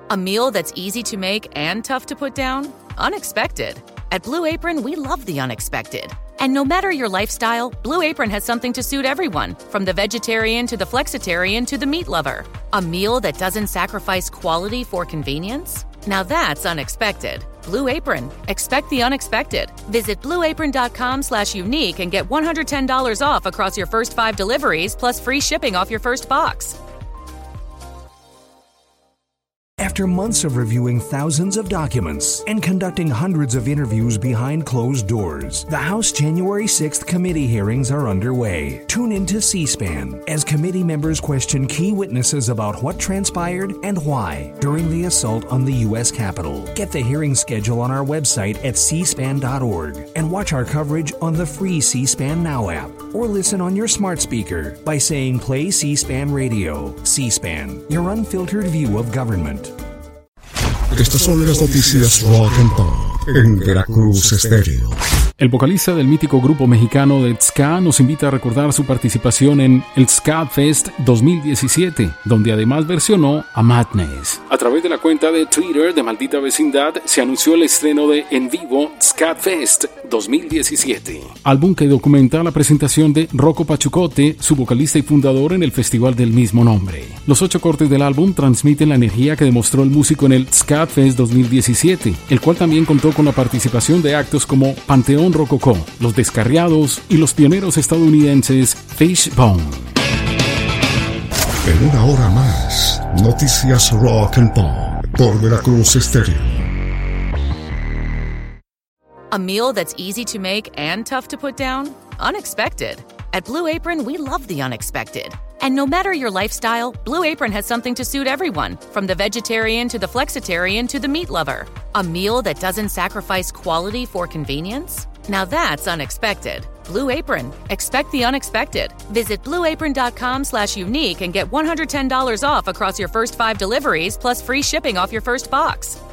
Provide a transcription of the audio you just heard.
A meal that's easy to make and tough to put down? Unexpected. At Blue Apron, we love the unexpected. And no matter your lifestyle, Blue Apron has something to suit everyone, from the vegetarian to the flexitarian to the meat lover. A meal that doesn't sacrifice quality for convenience? Now that's unexpected. Blue Apron. Expect the unexpected. Visit blueapron.com/unique and get $110 off across your first 5 deliveries plus free shipping off your first box. After months of reviewing thousands of documents and conducting hundreds of interviews behind closed doors, the House January 6th committee hearings are underway. Tune in to C-SPAN as committee members question key witnesses about what transpired and why during the assault on the U.S. Capitol. Get the hearing schedule on our website at cspan.org and watch our coverage on the free C-SPAN Now app, or listen on your smart speaker by saying Play C-SPAN Radio. C-SPAN, your unfiltered view of government. Estas son las noticias Rock and Pop en Veracruz Estéreo. El vocalista del mítico grupo mexicano de ska nos invita a recordar su participación en el Ska Fest 2017, donde además versionó a Madness. A través de la cuenta de Twitter de Maldita Vecindad se anunció el estreno de En Vivo Ska Fest 2017, álbum que documenta la presentación de Rocco Pachucote, su vocalista y fundador, en el festival del mismo nombre. Los 8 cortes del álbum transmiten la energía que demostró el músico en el Ska Fest 2017, el cual también contó con la participación de actos como Panteón Rococó, Los Descarriados y los pioneros estadounidenses Fishbone. En una hora más, noticias Rock and Pop por Veracruz Estéreo. A meal that's easy to make and tough to put down? Unexpected. At Blue Apron, we love the unexpected. And no matter your lifestyle, Blue Apron has something to suit everyone, from the vegetarian to the flexitarian to the meat lover. A meal that doesn't sacrifice quality for convenience? Now that's unexpected. Blue Apron. Expect the unexpected. Visit blueapron.com/unique and get $110 off across your first 5 deliveries plus free shipping off your first box.